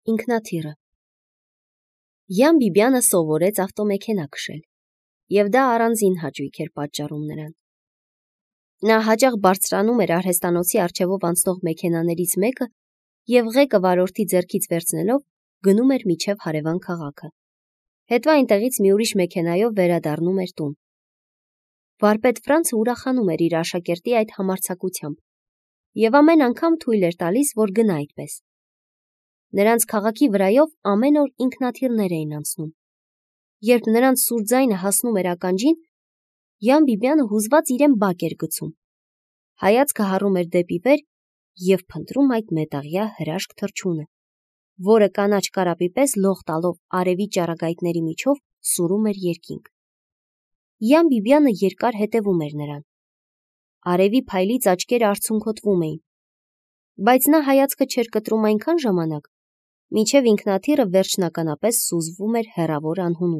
Ինքնաթիռը Յան Բիբյանը սովորեց ավտոմեքենա քշել, և դա առանձին հաճույք էր պատճառում նրան։ Նա հաճախ բարձրանում էր արհեստանոցի առջևով անցնող մեքենաներից մեկը և ղեկը վարորդի ձեռքից վերցնելով գնում էր մինչև հարևան քաղաքը։ Հետո այնտեղից մի ուրիշ մեքենայով վերադառնում էր տուն։ Վարպետ Ֆրանցը ուրախանում էր իր աշակերտի այդ համարձակությամբ և ամեն անգամ թույլ էր տալիս, որ գնա այդպես։ Նրանց քաղաքի վրայով ամեն օր ինքնաթիռներ էին անցնում։ Երբ նրանց սուր ձայնը հասնում էր ականջին, Յան Բիբյանը հուզված իրեն բակ էր գցում։ Հայացքը հառում էր դեպի վեր և փնտրում այդ մետաղյա հրաշք թռչունը, որը կանաչ կարապի պես լող տալով արևի ճառագայթների միջով սուրում էր երկինք։ Յան Բիբյանը երկար հետևում էր նրան։ Արևի փայլից աչքերը արցունքոտվում էին, բայց նա հայացքը չէր կտրում այնքան ժամանակ, մինչև ինքնաթիռը վերջնականապես սուզվում էր հեռավոր անհունում։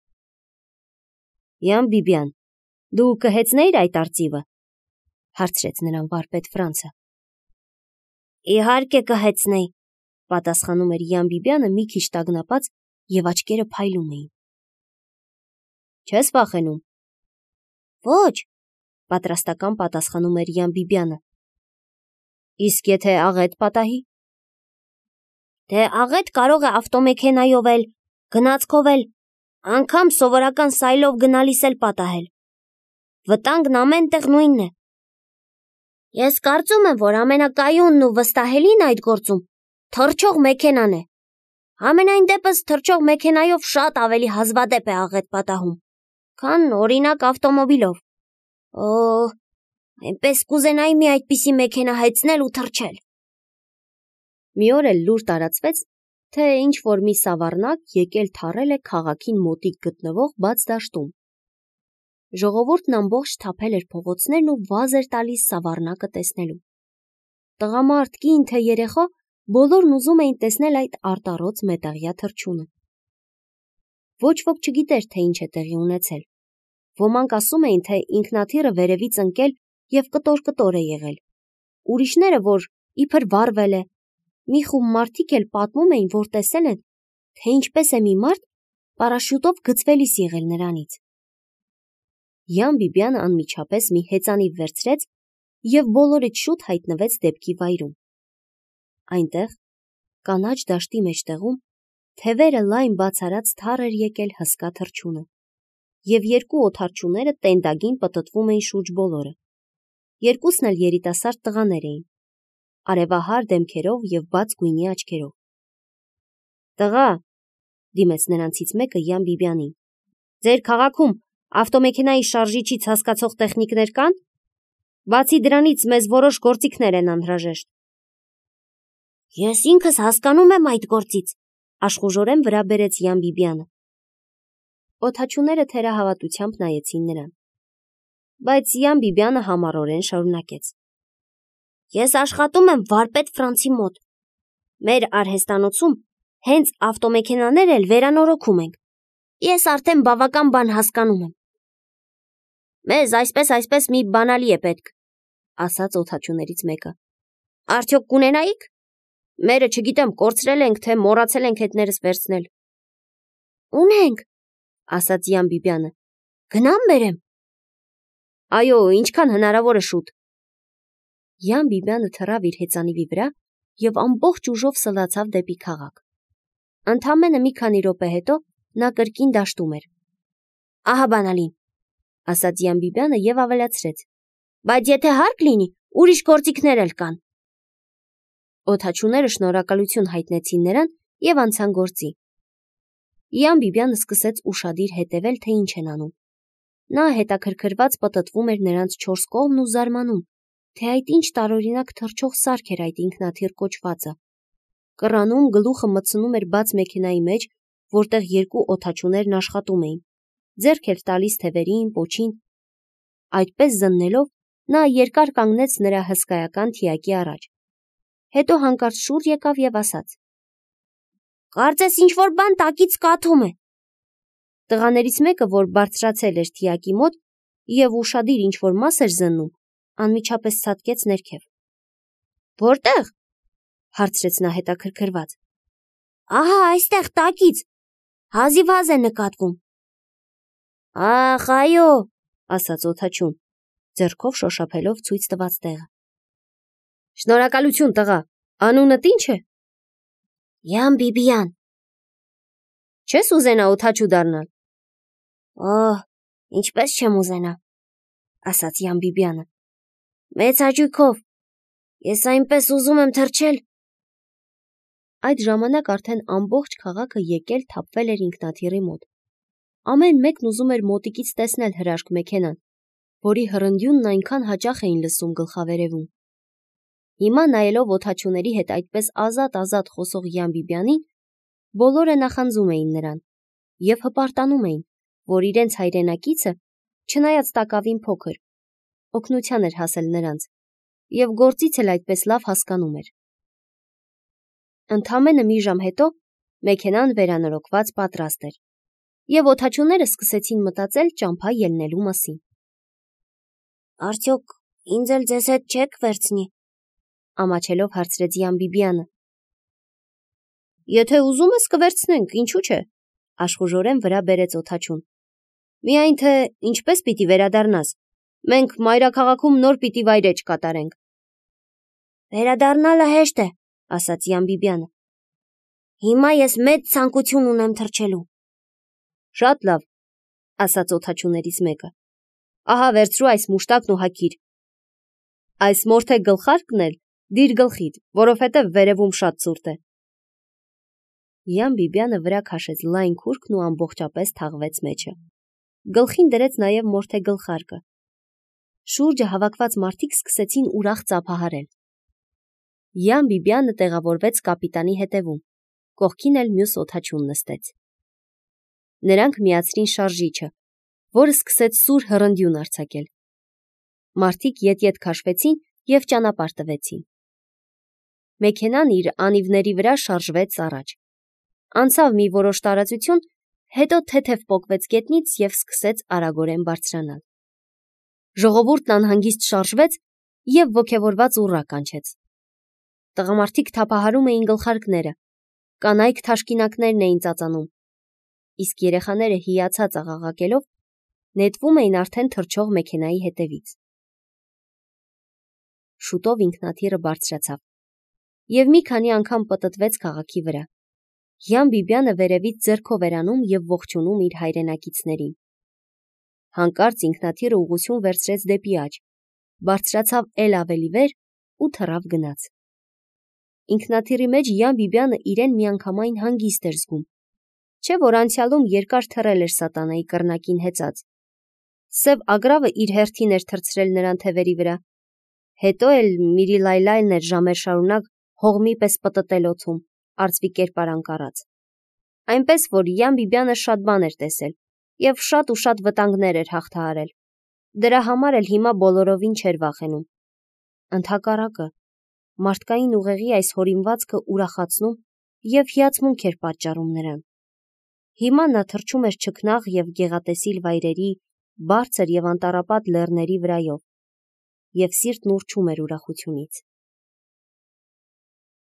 Յան Բիբյան, դու կհեծնեիր այդ արծիվը, հարցրեց նրան վարպետ Ֆրանցը։ Իհարկե կհեծնեի, պատասխանում էր Յան Բիբյանը մի քիչ տագնապած և աչքերը փայլում էին։ Չես վախենում։ Ոչ, պատրաստական պատասխանում էր Յան Բիբյանը։ Իսկ եթե աղետ պատահի։ Դե աղետ կարող է ավտոմեքենայով էլ, գնացքով էլ, անգամ սովորական սայլով գնալիս էլ պատահել։ Վտանգն ամեն տեղ նույնն է։ Ես կարծում եմ, որ ամենակայունն ու վստահելին այդ գործում թռչող մեքենան է։ Համենայն դեպս թռչող մեքենայով շատ ավելի հազվադեպ է աղետ պատահում, քան օրինակ ավտոմոբիլով։ Օ, այնպես կուզենայի մի այդպիսի մեքենա հեծնել ու թռչել։ Մի օր էլ լուր տարածվեց, թե ինչ-որ մի սավառնակ եկել թռել է քաղաքին մոտիկ գտնվող բաց դաշտում։ Ժողովուրդն ամբողջ թափել էր փողոցներն ու վազ էր տալիս սավառնակը տեսնելու։ Տղամարդ, կին թե երեխա, բոլորն ուզում էին տեսնել այդ արտառոց մետաղյա թռչունը։ Ոչ ոք չգիտեր, թե ինչ է տեղի ունեցել։ Ոմանք ասում էին, թե ինքնաթիռը վերևից ընկել և կտոր-կտոր է եղել։ Ուրիշները, որ իբր վառվել է։ Մի խումբ մարդիկ էլ պատմում էին, որ տեսել են, թե ինչպես է մի մարդ պարաշյուտով գցվելիս եղել նրանից։ Յան Բիբյանը անմիջապես մի հեծանիվ վերցրեց և բոլորից շուտ հայտնվեց դեպքի վայրում։ Այնտեղ, կանաչ դաշտի մեջտեղում, թևերը լայն բացարած թառ էր եկել հսկա թռչունը, և երկու օդաչուները տենդագին պտտվում էին շուրջ բոլորը։ Երկուսն էլ երիտասարդ տղաներ էին, արևահար դեմքերով և բաց գույնի աչքերով։ Տղա, դիմեց նրանցից մեկը Յան Բիբյանին, ձեր քաղաքում ավտոմեքենայի շարժիչից հասկացող տեխնիկներ կան։ Բացի դրանից մեզ որոշ գործիքներ են անհրաժեշտ։ Ես ինքս հասկանում եմ այդ գործից, աշխուժորեն վրա բերեց Յան Բիբյանը։ Օդաչուները թերահավատությամբ նայեցին նրան։ Բայց Յան Բիբյանը համառորեն շարունակեց. Ես աշխատում եմ վարպետ Ֆրանցի մոտ։ Մեր արհեստանոցում հենց ավտոմեքենաներ էլ վերանորոգում ենք։ Ես արդեն բավական բան հասկանում եմ։ Մեզ այսպես մի բանալի է պետք, ասաց օդաչուներից մեկը։ Արդյոք կունենայիք։ Մերը չգիտեմ, կորցրել ենք, թե մոռացել ենք հետներս վերցնել։ Ունենք, ասաց Յան Բիբյանը։ Գնամ բերեմ։ Այո, ինչքան հնարավոր է շուտ։ Յան Բիբյանը թռավ իր հեծանիվի վրա և ամբողջ ուժով սլացավ դեպի քաղաք։ Ընդամենը մի քանի րոպե հետո նա կրկին դաշտում էր։ Ահա բանալին, ասաց Յան Բիբյանը և ավելացրեց. Բայց եթե հարկ լինի, ուրիշ գործիքներ էլ կան։ Օդաչուները շնորհակալություն հայտնեցին նրան և անցան գործի։ Յան Բիբյանը սկսեց ուշադիր հետևել, թե ինչ են անում։ Նա հետաքրքրված պտտվում էր նրանց չորս կողմն ու զարմանում, թե այդ ինչ տարօրինակ թռչող սարք էր այդ ինքնաթիռ կոչվածը։ Կռանում գլուխը մտցնում էր բաց մեքենայի մեջ, որտեղ երկու օդաչուներն աշխատում էին, ձեռք էր տալիս թևերին, պոչին։ Այդպես զննելով նա երկար կանգնեց նրա հսկայական թիակի առաջ։ Հետո հանկարծ շուռ եկավ և ասաց. Կարծես ինչ-որ բան տակից կաթում է։ Տղաներից մեկը, որ բարձրացել էր թիակի մոտ և ուշադիր ինչ-որ մաս էր զննում, անմիջապես ցատկեց ներքև։ Որտե՞ղ, հարցրեց նա հետաքրքրված։ Ահա այստեղ տակից, հազիվ-հազ է նկատվում։ Ախ, այո, ասաց օդաչուն, ձեռքով շոշափելով ցույց տված տեղը։ Շնորհակալություն, տղա, անունդ ի՞նչ է։ Յան Բիբիան։ Չես ուզենա օդաչու դառնալ։ Օհ, ինչպես չեմ ուզենա, ասաց Յան Բիբյանը։ Մեծ հաճույքով, ես այնպես ուզում եմ թռչել։ Այդ ժամանակ արդեն ամբողջ քաղաքը եկել թափվել էր ինքնաթիռի մոտ։ Ամեն մեկն ուզում էր մոտիկից տեսնել հրաշք մեքենան, որի հռնդյունն այնքան հաճախ էին լսում գլխավերևում։ Հիմա նայելով օդաչուների հետ այդպես ազատ խոսող Յան Բիբյանին, բոլորը նախանձում էին նրան և հպարտանում էին, որ իրենց հայրենակիցը, չնայած տակավին փոքր, օգնության էր հասել նրանց և գործից էլ այդպես լավ հասկանում էր։ Ընդամենը մի ժամ հետո մեքենան վերանորոգված պատրաստ էր, և օդաչուները սկսեցին մտածել ճամփա ելնելու մասին։ Արդյոք ինձ էլ ձեզ հետ չեք վերցնի, ամաչելով հարցրեց Յան Բիբյանը։ Եթե ուզում ես կվերցնենք, ինչու՞ չէ, աշխուժորեն վրա բերեց օդաչուն։ Միայն թե ինչպես պիտի վերադառնաս։ Մենք մայրաքաղաքում նոր պիտի վայրեջք կատարենք։ Վերադառնալը հեշտ է, ասաց Յան Բիբյանը։ Հիմա ես մեծ ցանկություն ունեմ թռչելու։ Շատ լավ, ասաց օդաչուներից մեկը։ Ահա վերցրու այս մուշտակն ու հագիր։ Այս մորթե գլխարկն էլ դիր գլխիդ, որովհետև վերևում շատ ցուրտ է։ Յան Բիբյանը վրա քաշեց լայն քուրքն ու ամբողջապես թաղվեց մեջը։ Գլխին դրեց նաև մորթե գլխարկը։ Շուրջը հավաքված մարդիկ սկսեցին ուրախ ծափահարել։ Յան Բիբյանը տեղավորվեց կապիտանի հետևում, կողքին էլ մյուս օդաչուն նստեց։ Նրանք միացրին շարժիչը, որը սկսեց սուր հռնդյուն արձակել։ Մարդիկ ետ-ետ քաշվեցին և ճանապարհ տվեցին։ Մեքենան իր անիվների վրա շարժվեց առաջ։ Անցավ մի որոշ տարածություն, հետո թեթև պոկվեց գետնից և սկսեց արագորեն բարձրանալ։ Ժողովուրդն անհանգիստ շարժվեց և ոգևորված ուռա կանչեց։ Տղամարդիկ թափահարում էին գլխարկները, կանայք թաշկինակներն էին ծածանում, իսկ երեխաները հիացած աղաղակելով նետվում էին արդեն թռչող մեքենայի հետևից։ Շուտով ինքնաթիռը բարձրացավ և մի քանի անգամ պտտվեց քաղաքի վրա։ Յան Բիբյանը վերևից ձեռքով էր անում և ողջունում իր հայրենակիցներին։ Հանկարծ ինքնաթիռը ուղղություն վերցրեց դեպի աջ, բարձրացավ էլ ավելի վեր ու թռավ գնաց։ Ինքնաթիռի մեջ Յան Բիբյանը իրեն միանգամայն հանգիստ էր զգում, չէ որ անցյալում երկար թռել էր սատանայի կռնակին հեծած։ Սև ագռավը իր հերթին էր թռցրել նրան թևերի վրա, հետո էլ Միրիլայլայլն էր ժամեր շարունակ հողմի պես պտտել օդում, արծվի կերպարանք առած։ Այնպես որ Յան Բիբյանը շատ բան էր տեսել և շատ ու շատ վտանգներ էր հաղթահարել։ Դրա համար էլ հիմա բոլորովին չէր վախենում։ Ընդհակառակը, մարդկային ուղեղի այս հորինվածքը ուրախացնում և հիացմունք էր պատճառում նրան։ Հիմա նա թռչում էր չքնաղ և գեղատեսիլ վայրերի, բարձր և անտառապատ լեռների վրայով, և սիրտն ուռչում էր ուրախությունից։